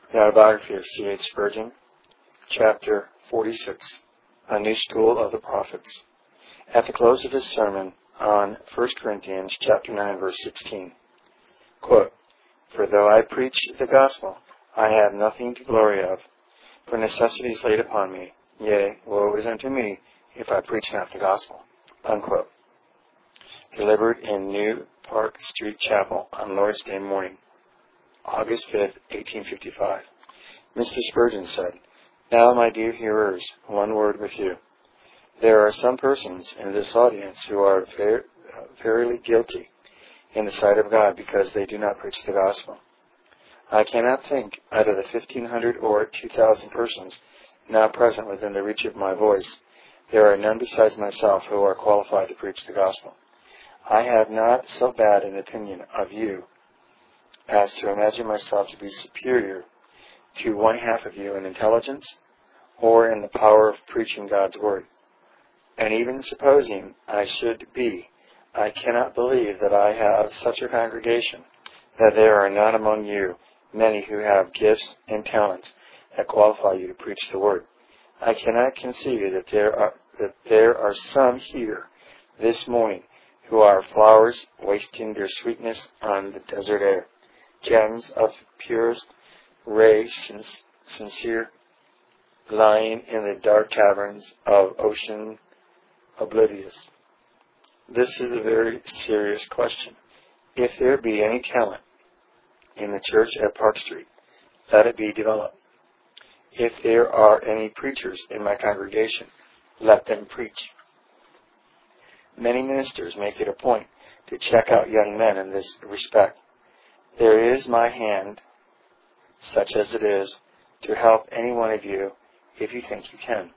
The Autobiography of C.H. Spurgeon, Chapter 46, A New School of the Prophets. At the close of his sermon on 1 Corinthians chapter 9, verse 16, quote, "For though I preach the gospel, I have nothing to glory of, for necessity is laid upon me. Yea, woe is unto me if I preach not the gospel." Unquote. Delivered in New Park Street Chapel on Lord's Day morning, August 5th, 1855. Mr. Spurgeon said, "Now, my dear hearers, one word with you. There are some persons in this audience who are verily guilty in the sight of God because they do not preach the gospel. I cannot think, out of the 1,500 or 2,000 persons now present within the reach of my voice, there are none besides myself who are qualified to preach the gospel. I have not so bad an opinion of you as to imagine myself to be superior to one half of you in intelligence or in the power of preaching God's word. And even supposing I should be, I cannot believe that I have such a congregation that there are not among you many who have gifts and talents that qualify you to preach the word. I cannot conceive that there are some here this morning who are flowers wasting their sweetness on the desert air, gems of purest ray sincere, lying in the dark caverns of ocean oblivious. This is a very serious question. If there be any talent in the church at Park Street, let it be developed. If there are any preachers in my congregation, let them preach. Many ministers make it a point to check out young men in this respect. There is my hand, such as it is, to help any one of you if you think you can.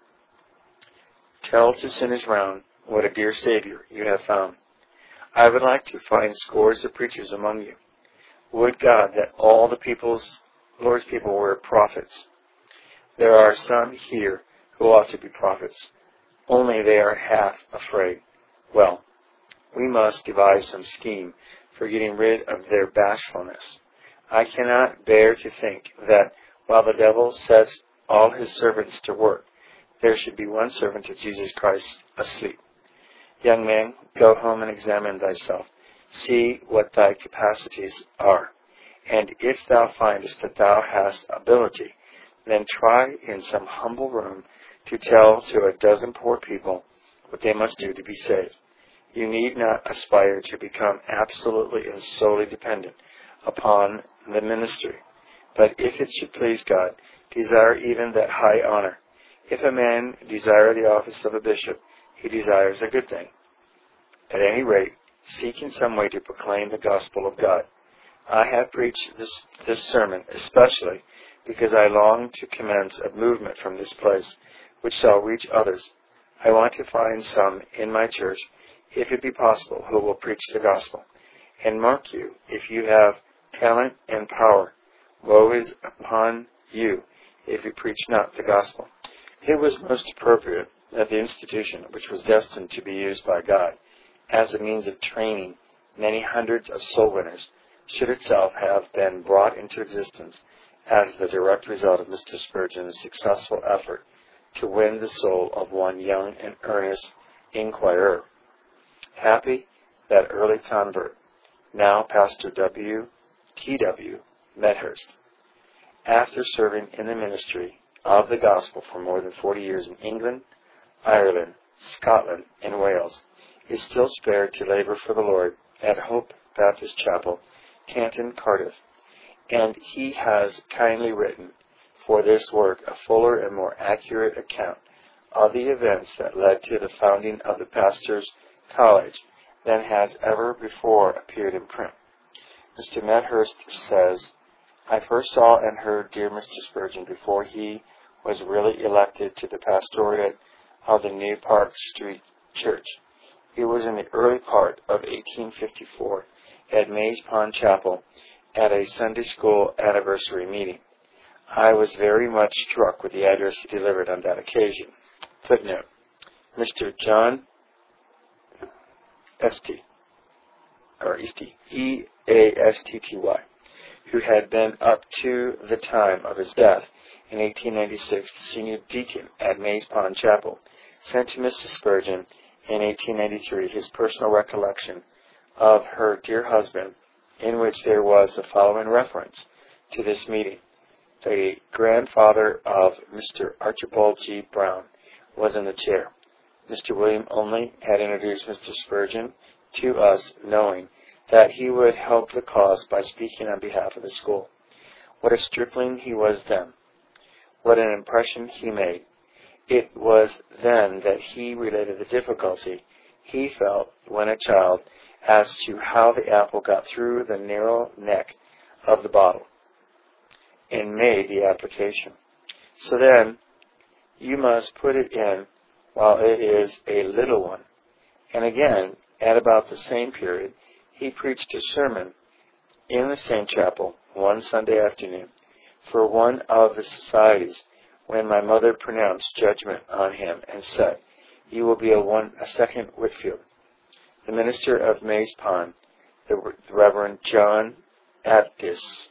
Tell to sinners round what a dear Savior you have found. I would like to find scores of preachers among you. Would God that all the Lord's people were prophets. There are some here who ought to be prophets, only they are half afraid. Well, we must devise some scheme for getting rid of their bashfulness. I cannot bear to think that while the devil sets all his servants to work, there should be one servant of Jesus Christ asleep. Young man, go home and examine thyself. See what thy capacities are. And if thou findest that thou hast ability, then try in some humble room to tell to a dozen poor people what they must do to be saved. You need not aspire to become absolutely and solely dependent upon the ministry. But if it should please God, desire even that high honor. If a man desire the office of a bishop, he desires a good thing. At any rate, seek in some way to proclaim the gospel of God. I have preached this sermon especially because I long to commence a movement from this place which shall reach others. I want to find some in my church, if it be possible, who will preach the gospel. And mark you, if you have talent and power, woe is upon you if you preach not the gospel. It was most appropriate that the institution, which was destined to be used by God as a means of training many hundreds of soul winners, should itself have been brought into existence as the direct result of Mr. Spurgeon's successful effort to win the soul of one young and earnest inquirer. Happy that early convert, now Pastor T.W. Medhurst. After serving in the ministry of the gospel for more than 40 years in England, Ireland, Scotland, and Wales, is still spared to labor for the Lord at Hope Baptist Chapel, Canton, Cardiff, and he has kindly written for this work a fuller and more accurate account of the events that led to the founding of the Pastors' College than has ever before appeared in print. Mr. Medhurst says, I first saw and heard dear Mr. Spurgeon before he was really elected to the pastorate of the New Park Street Church. It was in the early part of 1854 at Maze Pond Chapel at a Sunday school anniversary meeting. I was very much struck with the address he delivered on that occasion. Footnote, Mr. John Eastty, E-A-S-T-T-Y, who had been up to the time of his death in 1896 the senior deacon at Mays Pond Chapel, sent to Mrs. Spurgeon in 1893 his personal recollection of her dear husband, in which there was the following reference to this meeting. The grandfather of Mr. Archibald G. Brown was in the chair. Mr. William Olney had introduced Mr. Spurgeon to us, knowing that he would help the cause by speaking on behalf of the school. What a stripling he was then! What an impression he made! It was then that he related the difficulty he felt when a child as to how the apple got through the narrow neck of the bottle, and made the application. So then, you must put it in while it is a little one. And again, at about the same period, he preached a sermon in the same chapel one Sunday afternoon for one of the societies, when my mother pronounced judgment on him and said, "You will be a second Whitfield." The minister of Mays Pond, the Reverend John Aldis,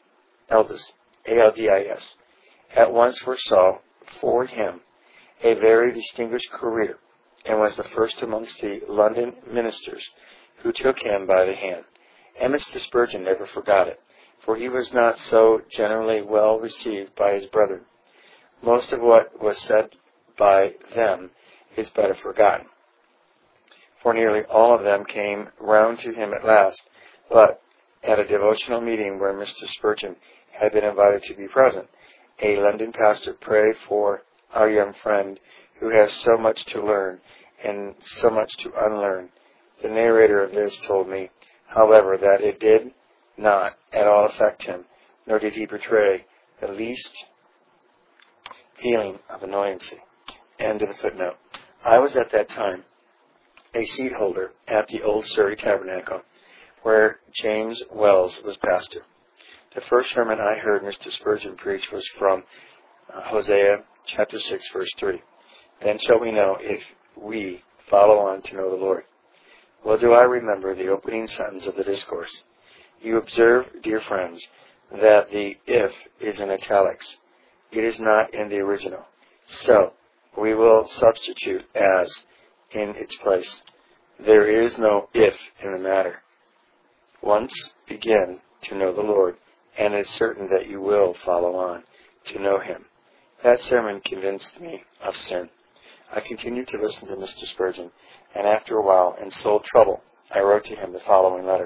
A-L-D-I-S, at once foresaw for him a very distinguished career, and was the first amongst the London ministers who took him by the hand. And Mr. Spurgeon never forgot it, for he was not so generally well received by his brethren. Most of what was said by them is better forgotten, for nearly all of them came round to him at last, but at a devotional meeting where Mr. Spurgeon had been invited to be present, a London pastor prayed for our young friend who has so much to learn and so much to unlearn. The narrator of this told me, however, that it did not at all affect him, nor did he betray the least feeling of annoyance. End of the footnote. I was at that time a seat holder at the Old Surrey Tabernacle, where James Wells was pastor. The first sermon I heard Mr. Spurgeon preach was from Hosea chapter 6, verse 3. Then shall we know if we follow on to know the Lord. Well do I remember the opening sentence of the discourse. You observe, dear friends, that the if is in italics. It is not in the original. So, we will substitute as in its place. There is no if in the matter. Once begin to know the Lord, and it is certain that you will follow on to know Him. That sermon convinced me of sin. I continued to listen to Mr. Spurgeon, and after a while, in soul trouble, I wrote to him the following letter.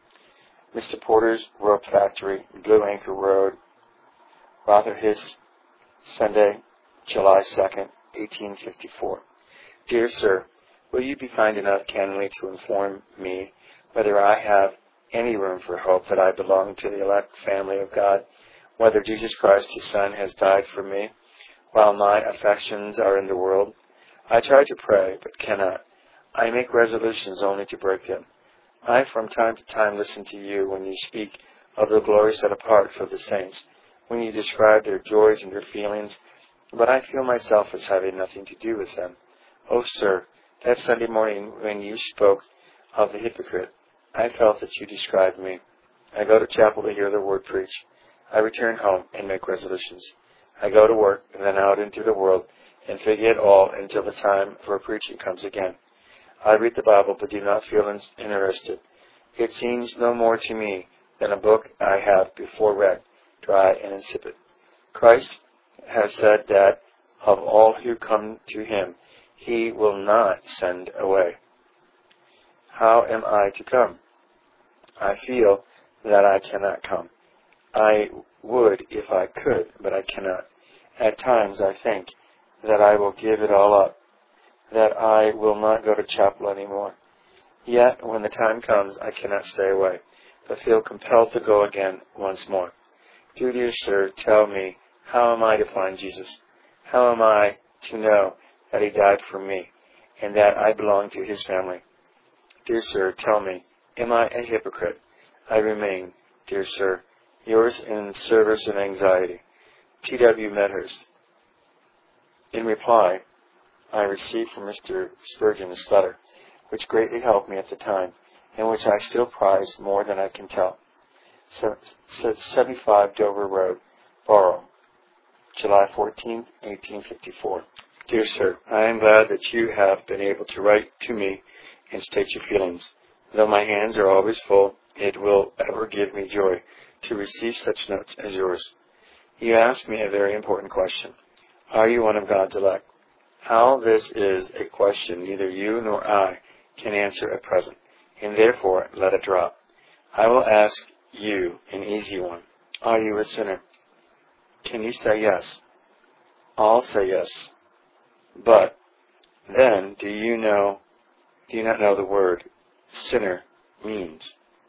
Mr. Porter's Rope Factory, Blue Anchor Road, Rotherhithe, Sunday, July 2nd, 1854. Dear Sir, will you be kind enough candidly to inform me whether I have any room for hope that I belong to the elect family of God, whether Jesus Christ, His Son, has died for me, while my affections are in the world? I try to pray, but cannot. I make resolutions only to break them. I from time to time listen to you when you speak of the glory set apart for the saints, when you describe their joys and their feelings, but I feel myself as having nothing to do with them. Oh, sir, that Sunday morning when you spoke of the hypocrite, I felt that you described me. I go to chapel to hear the word preached. I return home and make resolutions. I go to work and then out into the world and forget all until the time for preaching comes again. I read the Bible but do not feel interested. It seems no more to me than a book I have before read, dry and insipid. Christ has said that of all who come to Him, He will not send away. How am I to come? I feel that I cannot come. I would if I could, but I cannot. At times I think that I will give it all up, that I will not go to chapel anymore. Yet, when the time comes, I cannot stay away, but feel compelled to go again once more. Do, dear sir, tell me, how am I to find Jesus? How am I to know that He died for me, and that I belong to His family? Dear sir, tell me, am I a hypocrite? I remain, dear sir, yours in service and anxiety, T.W. Medhurst. In reply, I received from Mr. Spurgeon this letter, which greatly helped me at the time, and which I still prize more than I can tell. 75 Dover Road, Borough, July 14, 1854. Dear Sir, I am glad that you have been able to write to me and state your feelings. Though my hands are always full, it will ever give me joy to receive such notes as yours. You ask me a very important question. Are you one of God's elect? How this is a question neither you nor I can answer at present, and therefore let it drop. I will ask you an easy one. Are you a sinner? Can you say yes? I'll say yes. But then, do you not know the word sinner means?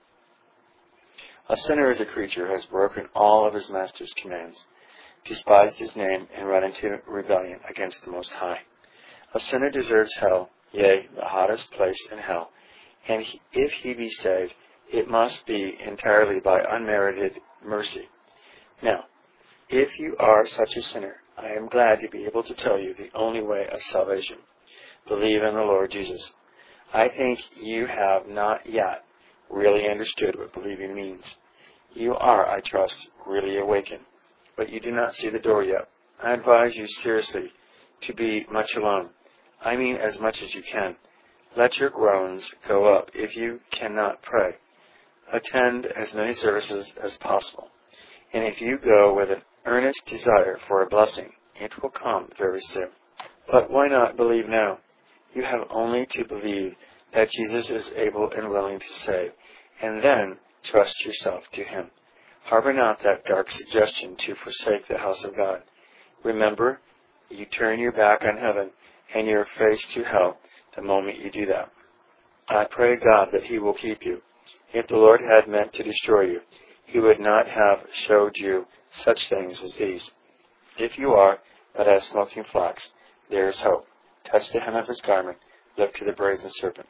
A sinner is a creature who has broken all of his master's commands, despised his name, and run into rebellion against the Most High. A sinner deserves hell, yea, the hottest place in hell, and if he be saved, it must be entirely by unmerited mercy. Now, if you are such a sinner, I am glad to be able to tell you the only way of salvation. Believe in the Lord Jesus. I think you have not yet really understood what believing means. You are, I trust, really awakened, but you do not see the door yet. I advise you seriously to be much alone. I mean as much as you can. Let your groans go up if you cannot pray. Attend as many services as possible. And if you go with an earnest desire for a blessing, it will come very soon. But why not believe now? You have only to believe that Jesus is able and willing to save, and then trust yourself to Him. Harbor not that dark suggestion to forsake the house of God. Remember, you turn your back on heaven and your face to hell the moment you do that. I pray God that He will keep you. If the Lord had meant to destroy you, He would not have showed you such things as these. If you are but as smoking flax, there is hope. Touch the hem of His garment. Look to the brazen serpent.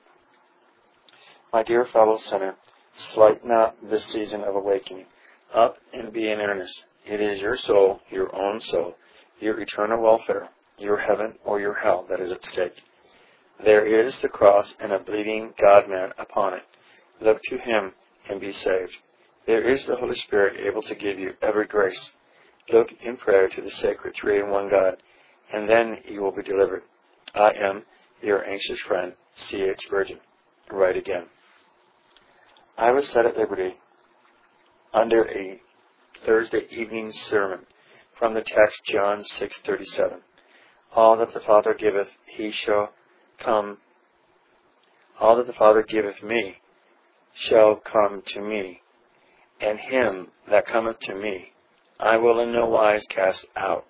My dear fellow sinner, slight not this season of awakening. Up and be in earnest. It is your soul, your own soul, your eternal welfare, your heaven or your hell that is at stake. There is the cross and a bleeding God-man upon it. Look to Him and be saved. There is the Holy Spirit able to give you every grace. Look in prayer to the sacred three-in-one God, and then you will be delivered. I am your anxious friend, C.H. Spurgeon. Write again. I was set at liberty under a Thursday evening sermon from the text John 6:37. All that the Father giveth, He shall come. All that the Father giveth me shall come to me, and him that cometh to me I will in no wise cast out.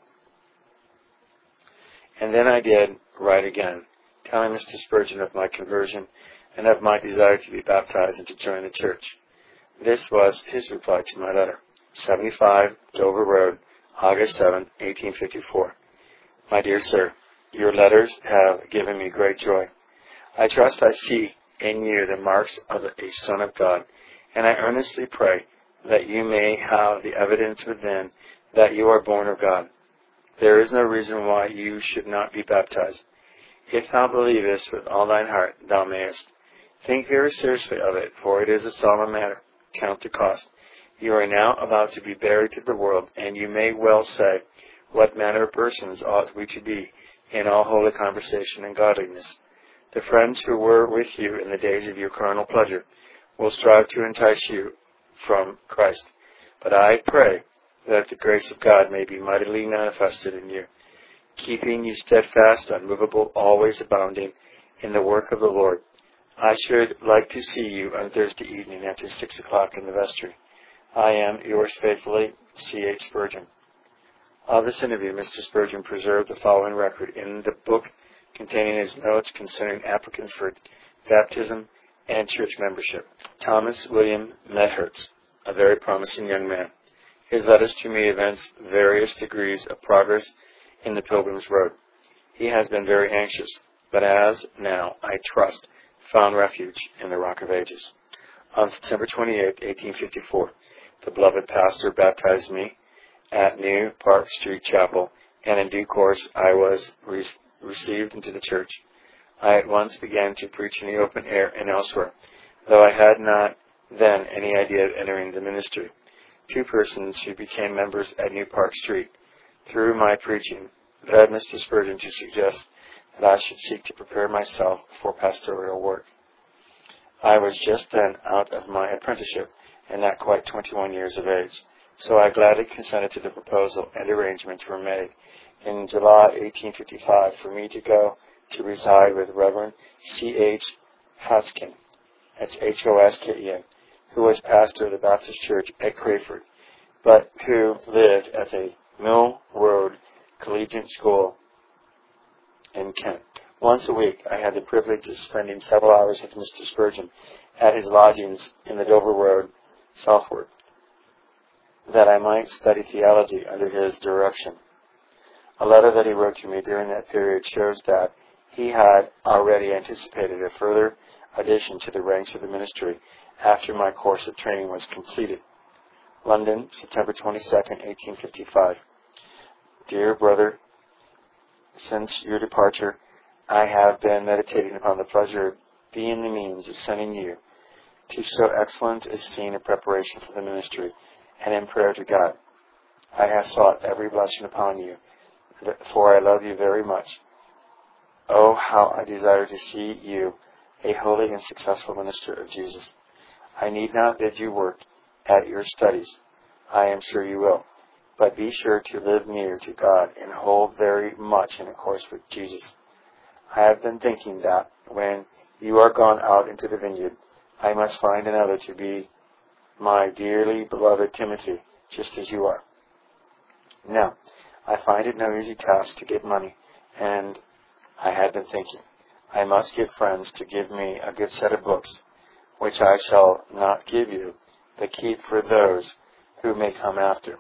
And then I did write again, telling Mr. Spurgeon of my conversion and of my desire to be baptized and to join the church. This was his reply to my letter. 75 Dover Road, August 7, 1854. My dear sir, your letters have given me great joy. I trust I see in you the marks of a Son of God, and I earnestly pray that you may have the evidence within that you are born of God. There is no reason why you should not be baptized. If thou believest with all thine heart, thou mayest. Think very seriously of it, for it is a solemn matter. Count the cost. You are now about to be buried to the world, and you may well say, what manner of persons ought we to be in all holy conversation and godliness? The friends who were with you in the days of your carnal pleasure will strive to entice you from Christ. But I pray that the grace of God may be mightily manifested in you, keeping you steadfast, unmovable, always abounding in the work of the Lord. I should like to see you on Thursday evening after 6 o'clock in the vestry. I am yours faithfully, C.H. Spurgeon. Of this interview, Mr. Spurgeon preserved the following record in the book containing his notes concerning applicants for baptism and church membership. Thomas William Medhertz, a very promising young man. His letters to me evince various degrees of progress in the Pilgrim's Road. He has been very anxious, but has now, I trust, found refuge in the Rock of Ages. On September 28, 1854, the beloved pastor baptized me at New Park Street Chapel, and in due course I was received into the church. I at once began to preach in the open air and elsewhere, though I had not then any idea of entering the ministry. Two persons who became members at New Park Street, through my preaching, led Mr. Spurgeon to suggest that I should seek to prepare myself for pastoral work. I was just then out of my apprenticeship and not quite 21 years of age, so I gladly consented to the proposal, and arrangements were made in July 1855 for me to go to reside with Reverend C.H. Hoskin, that's Hosken, who was pastor of the Baptist Church at Crayford, but who lived at the Mill Road Collegiate School in Kent. Once a week, I had the privilege of spending several hours with Mr. Spurgeon at his lodgings in the Dover Road southward, that I might study theology under his direction. A letter that he wrote to me during that period shows that he had already anticipated a further addition to the ranks of the ministry after my course of training was completed. London, September 22, 1855. Dear brother, since your departure, I have been meditating upon the pleasure of being the means of sending you to so excellent a scene of preparation for the ministry, and in prayer to God. I have sought every blessing upon you, for I love you very much. Oh, how I desire to see you a holy and successful minister of Jesus. I need not bid you work at your studies. I am sure you will. But be sure to live near to God and hold very much in course with Jesus. I have been thinking that when you are gone out into the vineyard, I must find another to be my dearly beloved Timothy, just as you are. Now, I find it no easy task to get money, and I had been thinking, I must get friends to give me a good set of books, which I shall not give you, but keep for those who may come after,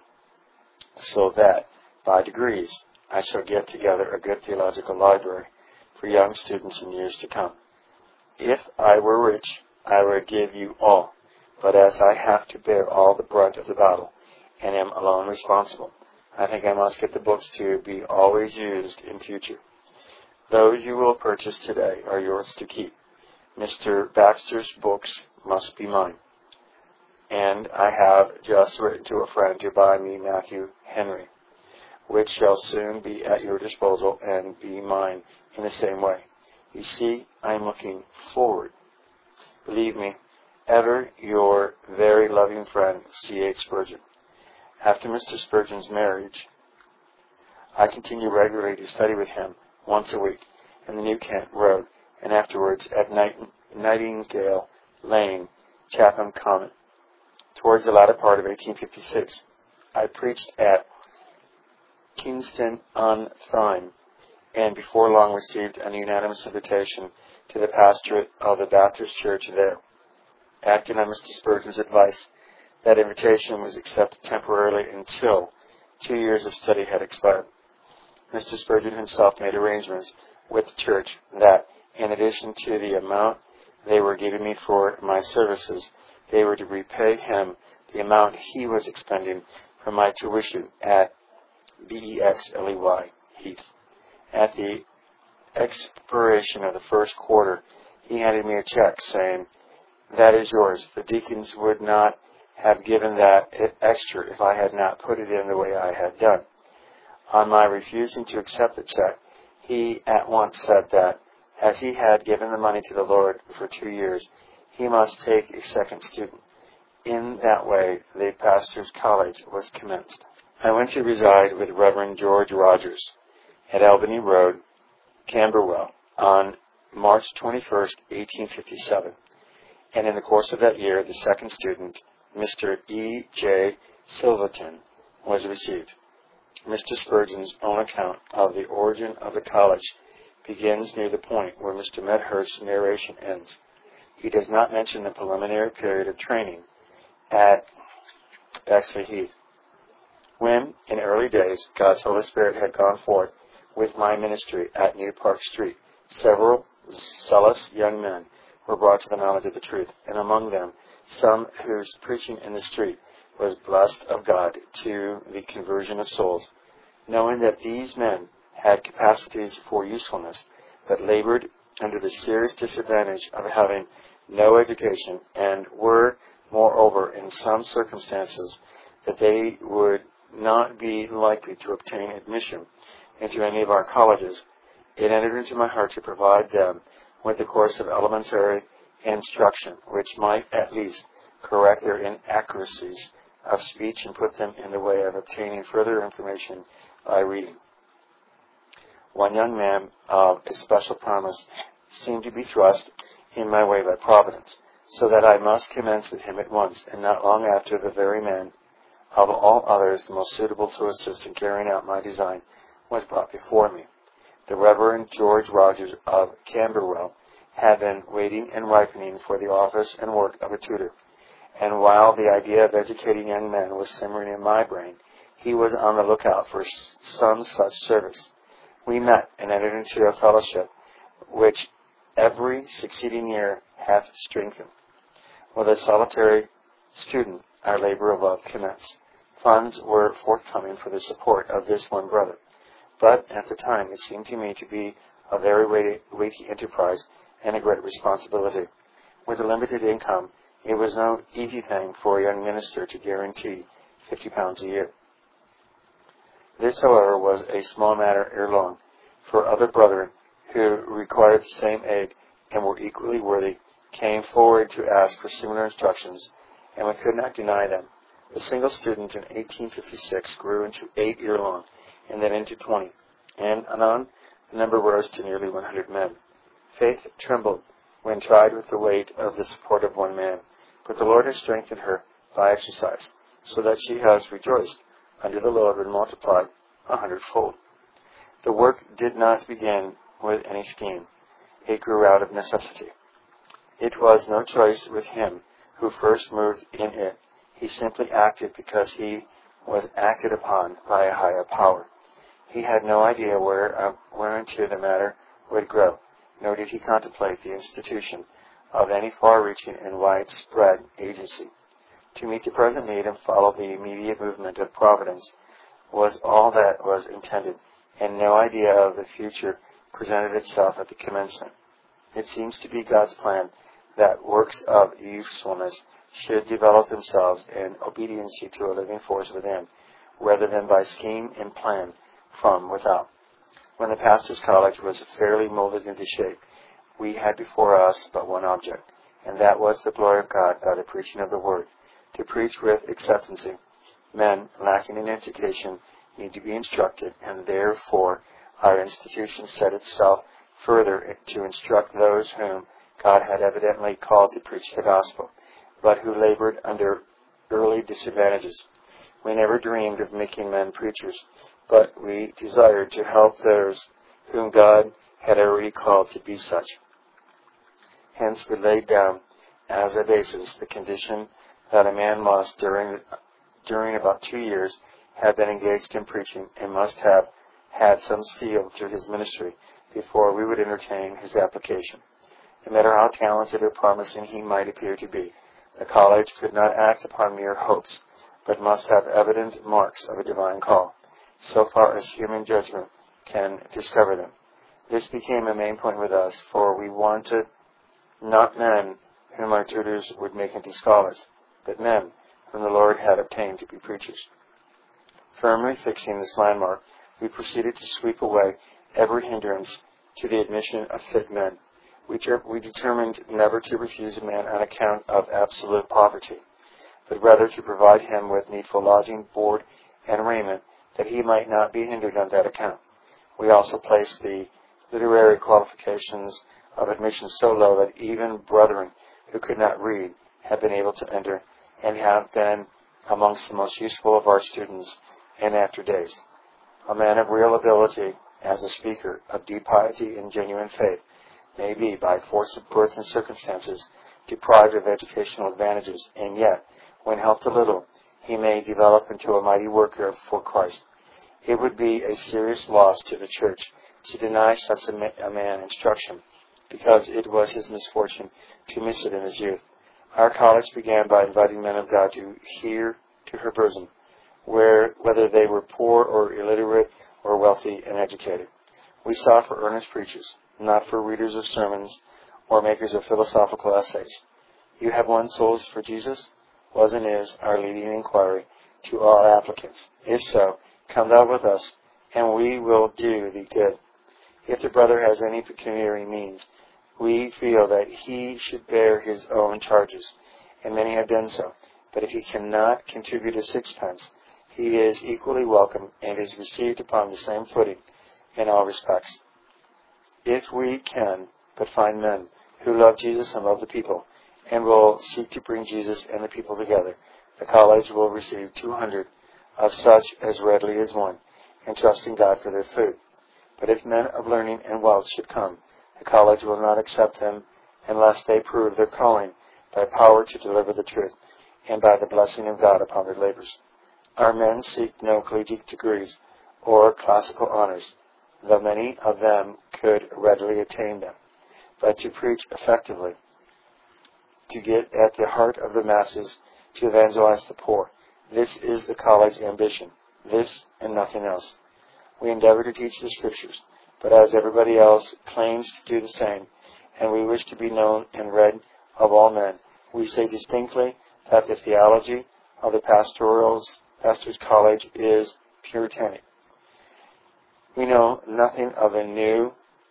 so that, by degrees, I shall get together a good theological library for young students in years to come. If I were rich, I would give you all, but as I have to bear all the brunt of the battle, and am alone responsible, I think I must get the books to be always used in future. Those you will purchase today are yours to keep. Mr. Baxter's books must be mine. And I have just written to a friend to buy me Matthew Henry, which shall soon be at your disposal and be mine in the same way. You see, I am looking forward. Believe me, ever your very loving friend, C.H. Spurgeon. After Mr. Spurgeon's marriage, I continue regularly to study with him once a week in the New Kent Road, and afterwards at Nightingale Lane, Chatham Common. Towards the latter part of 1856, I preached at Kingston on Tyne, and before long received an unanimous invitation to the pastorate of the Baptist Church there. Acting on Mr. Spurgeon's advice, that invitation was accepted temporarily until 2 years of study had expired. Mr. Spurgeon himself made arrangements with the church that, in addition to the amount they were giving me for my services, they were to repay him the amount he was expending for my tuition at Bexley Heath. At the expiration of the first quarter, he handed me a check saying, "That is yours. The deacons would not have given that extra if I had not put it in the way I had done." On my refusing to accept the check, he at once said that, as he had given the money to the Lord for 2 years, he must take a second student. In that way, the pastor's college was commenced. I went to reside with Reverend George Rogers at Albany Road, Camberwell, on March 21st, 1857, and in the course of that year, the second student, Mr. E. J. Silverton, was received. Mr. Spurgeon's own account of the origin of the college begins near the point where Mr. Medhurst's narration ends. He does not mention the preliminary period of training at Bexley Heath. When, in early days, God's Holy Spirit had gone forth with my ministry at New Park Street, several zealous young men were brought to the knowledge of the truth, and among them some whose preaching in the street was blessed of God to the conversion of souls. Knowing that these men had capacities for usefulness, but labored under the serious disadvantage of having no education, and were moreover, in some circumstances, that they would not be likely to obtain admission into any of our colleges, it entered into my heart to provide them with a course of elementary instruction, which might at least correct their inaccuracies of speech and put them in the way of obtaining further information by reading. One young man of especial promise seemed to be thrust in my way by Providence, so that I must commence with him at once, and not long after the very man of all others the most suitable to assist in carrying out my design was brought before me. The Reverend George Rogers of Camberwell had been waiting and ripening for the office and work of a tutor, and while the idea of educating young men was simmering in my brain, he was on the lookout for some such service. We met and entered into a fellowship which every succeeding year hath strengthened. With a solitary student, our labor of love commenced. Funds were forthcoming for the support of this one brother, but at the time it seemed to me to be a very weighty enterprise and a great responsibility. With a limited income, it was no easy thing for a young minister to guarantee £50 a year. This, however, was a small matter ere long, for other brethren who required the same aid and were equally worthy came forward to ask for similar instructions, and we could not deny them. The single student in 1856 grew into 8 year long, and then into 20, and anon the number rose to nearly 100 men. Faith trembled when tried with the weight of the support of one man, but the Lord has strengthened her by exercise, so that she has rejoiced under the load and multiplied 100-fold. The work did not begin with any scheme. It grew out of necessity. It was no choice with him who first moved in it. He simply acted because he was acted upon by a higher power. He had no idea whereunto the matter would grow, nor did he contemplate the institution of any far-reaching and widespread agency. To meet the present need and follow the immediate movement of Providence was all that was intended, and no idea of the future presented itself at the commencement. It seems to be God's plan that works of usefulness should develop themselves in obedience to a living force within, rather than by scheme and plan from without. When the pastor's college was fairly molded into shape, we had before us but one object, and that was the glory of God by the preaching of the Word. To preach with acceptancy, men lacking in education need to be instructed, and therefore our institution set itself further to instruct those whom God had evidently called to preach the gospel, but who labored under early disadvantages. We never dreamed of making men preachers, but we desired to help those whom God had already called to be such. Hence we laid down as a basis the condition that a man must, during about 2 years, have been engaged in preaching and must have had some seal through his ministry before we would entertain his application. No matter how talented or promising he might appear to be, the college could not act upon mere hopes, but must have evident marks of a divine call, so far as human judgment can discover them. This became a main point with us, for we wanted not men whom our tutors would make into scholars, but men whom the Lord had obtained to be preachers. Firmly fixing this landmark, we proceeded to sweep away every hindrance to the admission of fit men. We determined never to refuse a man on account of absolute poverty, but rather to provide him with needful lodging, board, and raiment, that he might not be hindered on that account. We also placed the literary qualifications of admission so low that even brethren who could not read have been able to enter, and have been amongst the most useful of our students in after days. A man of real ability as a speaker, of deep piety and genuine faith, may be, by force of birth and circumstances, deprived of educational advantages, and yet, when helped a little, he may develop into a mighty worker for Christ. It would be a serious loss to the Church to deny such a man instruction, because it was his misfortune to miss it in his youth. Our college began by inviting men of God to hear to her bosom, whether they were poor or illiterate or wealthy and educated. We sought for earnest preachers, not for readers of sermons or makers of philosophical essays. You have won souls for Jesus? was and is our leading inquiry to all applicants. If so, come thou with us, and we will do thee good. If the brother has any pecuniary means, we feel that he should bear his own charges, and many have done so. But if he cannot contribute a sixpence, he is equally welcome and is received upon the same footing in all respects. If we can but find men who love Jesus and love the people, and will seek to bring Jesus and the people together, the college will receive 200 of such as readily as one, and trust in God for their food. But if men of learning and wealth should come, the college will not accept them unless they prove their calling by power to deliver the truth, and by the blessing of God upon their labors. Our men seek no collegiate degrees or classical honors, though many of them could readily attain them, but to preach effectively, to get at the heart of the masses, to evangelize the poor. This is the college ambition, this and nothing else. We endeavor to teach the Scriptures, but as everybody else claims to do the same, and we wish to be known and read of all men, we say distinctly that the theology of the pastor's college is puritanic. We know nothing of a new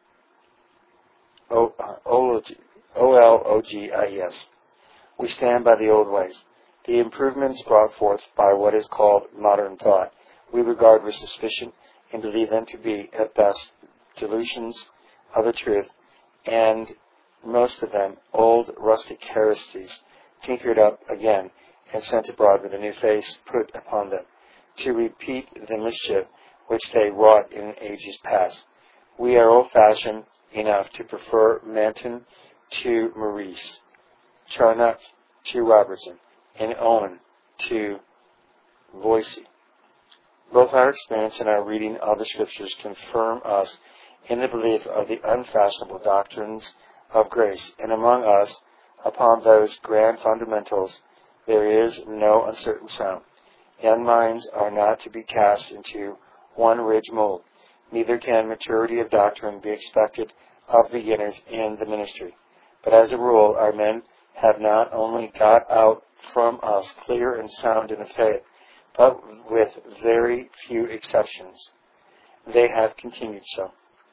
O-L-O-G-I-E-S. We stand by the old ways. The improvements brought forth by what is called modern thought we regard with suspicion and believe them to be, at best, delusions of the truth, and most of them old rustic heresies, tinkered up again and sent abroad with a new face put upon them, to repeat the mischief which they wrought in ages past. We are old-fashioned enough to prefer Manton to Maurice, Charnock to Robertson, and Owen to Voysey. Both our experience and our reading of the Scriptures confirm us in the belief of the unfashionable doctrines of grace, and among us, upon those grand fundamentals, there is no uncertain sound. Young minds are not to be cast into one ridge mold. Neither can maturity of doctrine be expected of beginners in the ministry. But as a rule, our men have not only got out from us clear and sound in the faith, but with very few exceptions, they have continued so.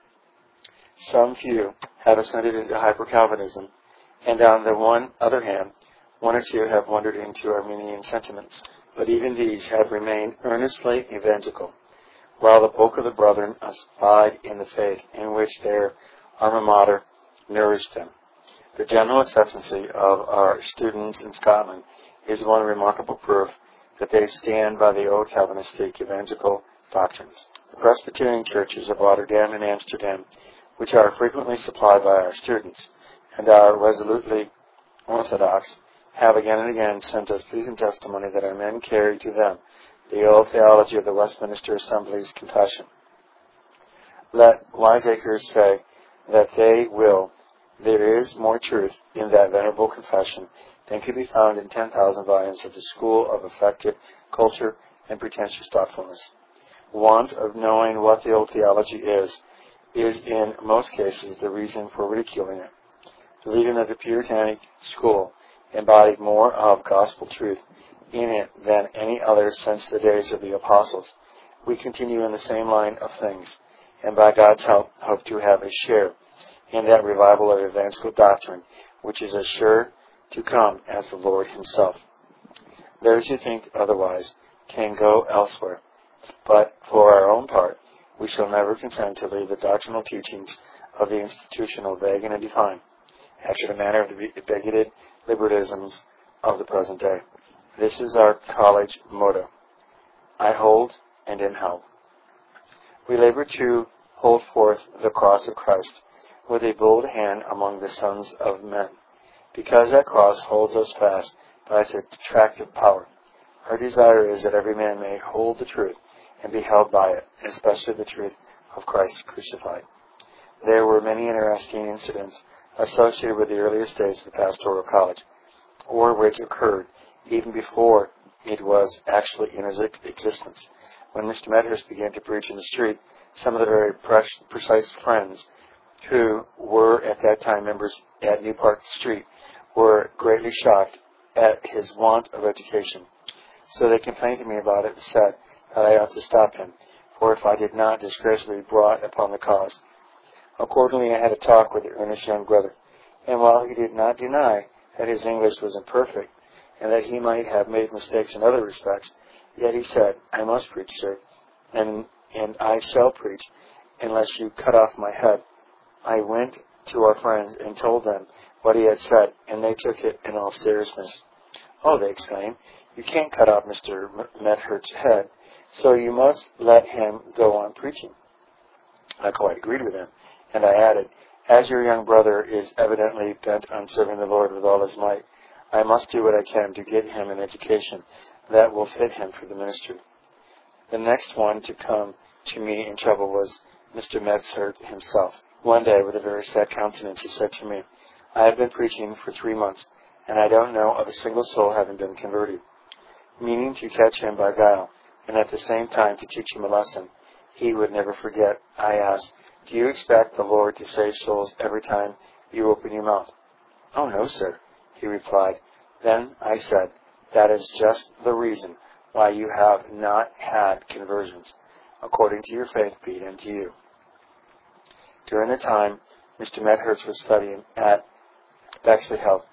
Some few have ascended into hyper-Calvinism, and on the other hand, one or two have wandered into Arminian sentiments. But even these have remained earnestly evangelical, while the bulk of the brethren abide in the faith in which their alma mater nourished them. The general acceptancy of our students in Scotland is one remarkable proof that they stand by the old Calvinistic evangelical doctrines. The Presbyterian churches of Rotterdam and Amsterdam, which are frequently supplied by our students, and are resolutely orthodox, have again and again sent us pleasing testimony that our men carry to them the old theology of the Westminster Assembly's Confession. Let wiseacres say that they will. There is more truth in that venerable confession than could be found in 10,000 volumes of the school of affected culture and pretentious thoughtfulness. Want of knowing what the old theology is in most cases the reason for ridiculing it. Believing that the Puritanic school embodied more of gospel truth in it than any other since the days of the apostles, we continue in the same line of things, and by God's help hope to have a share in that revival of evangelical doctrine, which is as sure to come as the Lord Himself. Those who think otherwise can go elsewhere, but for our own part, we shall never consent to leave the doctrinal teachings of the institutional vague and undefined, after the manner of the bigoted liberalisms of the present day. This is our college motto: I hold and am held. We labor to hold forth the cross of Christ with a bold hand among the sons of men, because that cross holds us fast by its attractive power. Our desire is that every man may hold the truth and be held by it, especially the truth of Christ crucified. There were many interesting incidents associated with the earliest days of the pastoral college, or which occurred even before it was actually in existence. When Mr. Medhurst began to preach in the street, some of the very precise friends who were at that time members at New Park Street were greatly shocked at his want of education. So they complained to me about it and said that I ought to stop him, for if I did not, disgrace would be brought upon the cause. Accordingly, I had a talk with the earnest young brother, and while he did not deny that his English was imperfect, and that he might have made mistakes in other respects, yet he said, I must preach, sir, and I shall preach, unless you cut off my head. I went to our friends and told them what he had said, and they took it in all seriousness. Oh, they exclaimed, you can't cut off Mr. Medhurst's head, so you must let him go on preaching. I quite agreed with them, and I added, as your young brother is evidently bent on serving the Lord with all his might, I must do what I can to get him an education that will fit him for the ministry. The next one to come to me in trouble was Mr. Medhurst himself. One day, with a very sad countenance, he said to me, I have been preaching for 3 months, and I don't know of a single soul having been converted. Meaning to catch him by guile, and at the same time to teach him a lesson he would never forget, I asked, do you expect the Lord to save souls every time you open your mouth? Oh, no, sir, he replied. Then I said, that is just the reason why you have not had conversions. According to your faith be it unto you. During the time Mr. Medhurst was studying at Bexley Health,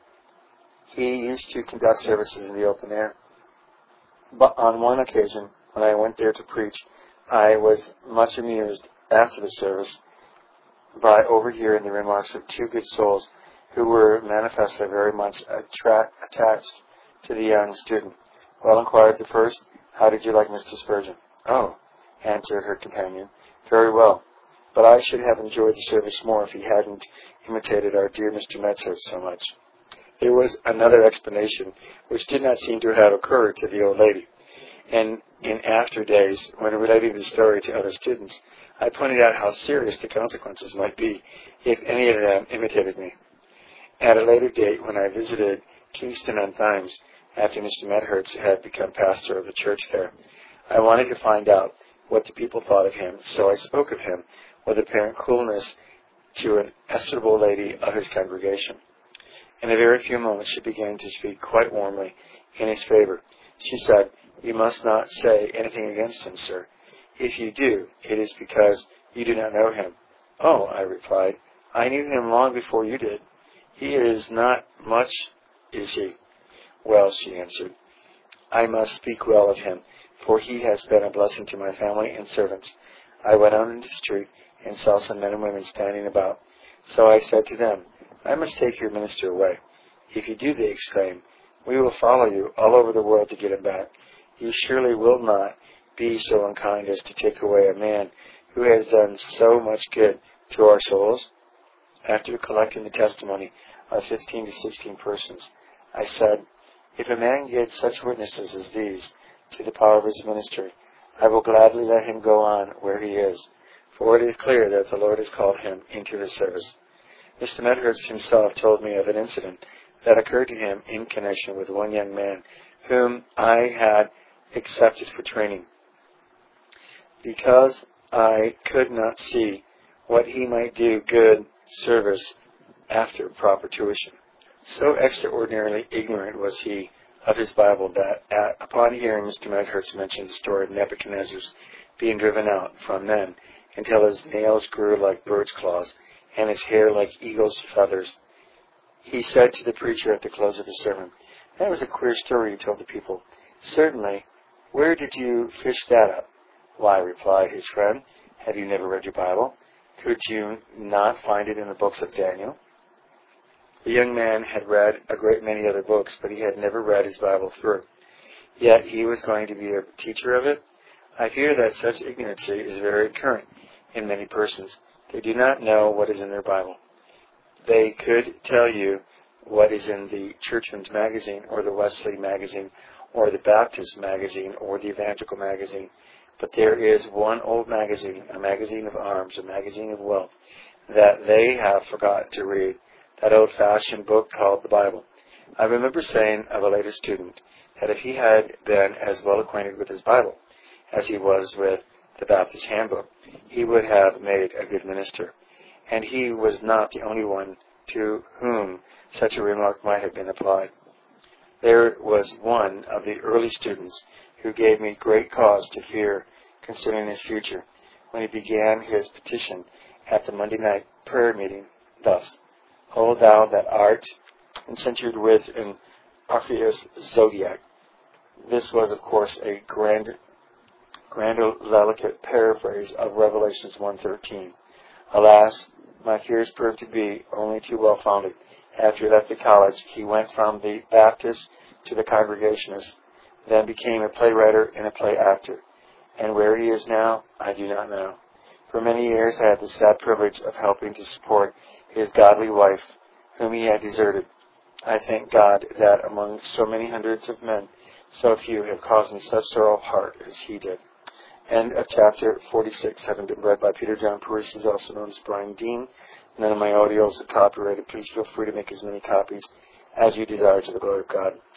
he used to conduct services in the open air. But on one occasion, when I went there to preach, I was much amused after the service by overhearing the remarks of 2 good souls who were manifestly very much attached to the young student. Well, inquired the first, how did you like Mr. Spurgeon? Oh, answered her companion, very well, but I should have enjoyed the service more if he hadn't imitated our dear Mr. Medhurst so much. There was another explanation which did not seem to have occurred to the old lady, and in after days, when relating the story to other students, I pointed out how serious the consequences might be if any of them imitated me. At a later date, when I visited Kingston-on-Thames after Mr. Medhurst had become pastor of the church there, I wanted to find out what the people thought of him, so I spoke of him with apparent coolness to an estimable lady of his congregation. In a very few moments she began to speak quite warmly in his favor. She said, you must not say anything against him, sir. If you do, it is because you do not know him. Oh, I replied, I knew him long before you did. He is not much, is he? Well, she answered, I must speak well of him, for he has been a blessing to my family and servants. I went out into the street and saw some men and women standing about. So I said to them, I must take your minister away. If you do, they exclaimed, we will follow you all over the world to get him back. You surely will not be so unkind as to take away a man who has done so much good to our souls. After collecting the testimony of 15 to 16 persons, I said, if a man gives such witnesses as these to the power of his ministry, I will gladly let him go on where he is, for it is clear that the Lord has called him into his service. Mr. Medhurst himself told me of an incident that occurred to him in connection with one young man whom I had accepted for training. Because I could not see what he might do good service after proper tuition. So extraordinarily ignorant was he of his Bible that upon hearing Mr. Medhurst mention the story of Nebuchadnezzar's being driven out from men until his nails grew like birds' claws and his hair like eagle's feathers, he said to the preacher at the close of his sermon, that was a queer story you told the people. Certainly. Where did you fish that up? Why, replied his friend, have you never read your Bible? Could you not find it in the books of Daniel? The young man had read a great many other books, but he had never read his Bible through. Yet he was going to be a teacher of it. I fear that such ignorancy is very current in many persons. They do not know what is in their Bible. They could tell you what is in the Churchman's Magazine, or the Wesley Magazine, or the Baptist Magazine, or the Evangelical Magazine. But there is one old magazine, a magazine of arms, a magazine of wealth, that they have forgotten to read, that old-fashioned book called the Bible. I remember saying of a later student that if he had been as well acquainted with his Bible as he was with the Baptist Handbook, he would have made a good minister. And he was not the only one to whom such a remark might have been applied. There was one of the early students who gave me great cause to fear concerning his future when he began his petition at the Monday night prayer meeting thus: O thou that art encentured with an Orpheus zodiac. This was, of course, a grandiloquent paraphrase of Revelations 1:13. Alas, my fears proved to be only too well founded. After he left the college, he went from the Baptist to the Congregationist, then became a playwright and a play actor. And where he is now, I do not know. For many years I had the sad privilege of helping to support his godly wife, whom he had deserted. I thank God that among so many hundreds of men, so few have caused me such sorrow of heart as he did. End of chapter 46, having been read by Peter John Parisi, also known as Brian Dean. None of my audios are copyrighted. Please feel free to make as many copies as you desire to the glory of God.